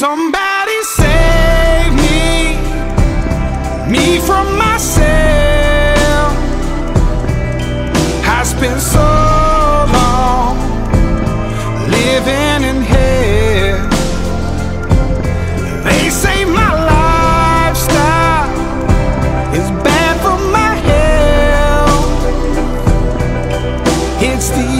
Somebody save me from myself. I spent so long living in hell. They say my lifestyle is bad for my health. It's the